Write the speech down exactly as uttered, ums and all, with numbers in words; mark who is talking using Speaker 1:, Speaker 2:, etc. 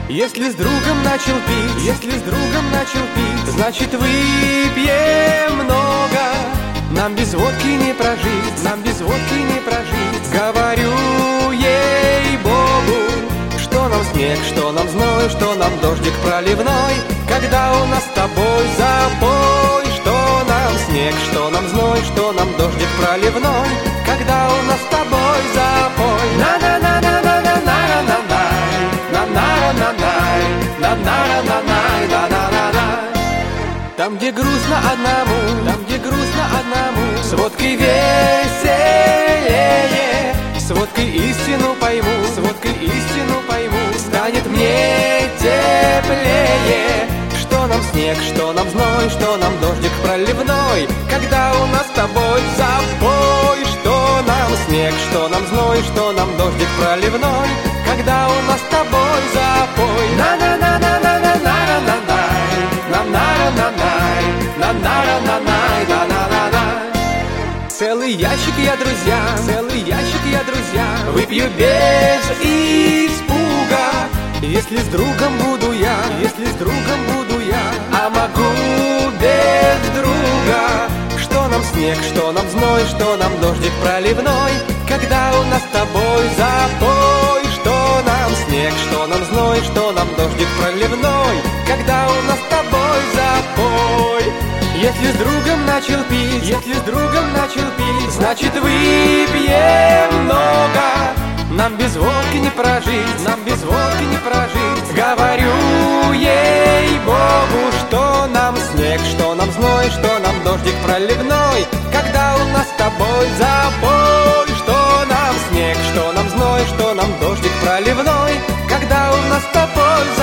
Speaker 1: Если с другом начал пить, если с другом начал пить, значит выпьем много. Нам без водки не прожить, нам без водки не прожить. Говорю ей-богу, что нам снег, что нам зной, что нам дождик проливной. Когда у нас с тобой запой, что нам снег, что нам зной, что нам дождик проливной. Когда у нас с тобой запой. На-на-на-на-на-на-на-на-на-на, на-на-на-на-на, на-на-на-на-на, на-на-на-на. Там, где грустно одному, там, где грустно одному, с водкой веселее. С водкой истину пойму, с водкой истину пойму. Станет мне теплее. Что нам снег, что нам зной, что нам дождик проливной. Когда у нас с тобой запой. Что нам снег, что нам зной, что нам дождик проливной. Когда у нас с тобой запой. На-на-на-на-на-на-на-на-на, на-на-на-на-на, на-на-на-на-на, на-на-на-на. Целый ящик я, друзья, целый ящик я, друзья, выпью без испуга. Если с другом буду я, если с другом буду я, а могу без друга. Что нам снег, что нам зной, что нам дождик проливной. Когда у нас с тобой запой. Что нам снег, что нам зной, что нам дождик проливной. Когда у нас с тобой запой. Если с другом начал пить, если с другом начал пить, значит выпьем много. Нам без водки не прожить, нам без водки не прожить. Говорю ей-богу, что нам снег, что нам зной, что нам дождик проливной. Когда у нас с тобой запой. Что нам снег, что нам зной, что нам дождик проливной. Когда у нас с тобой запой.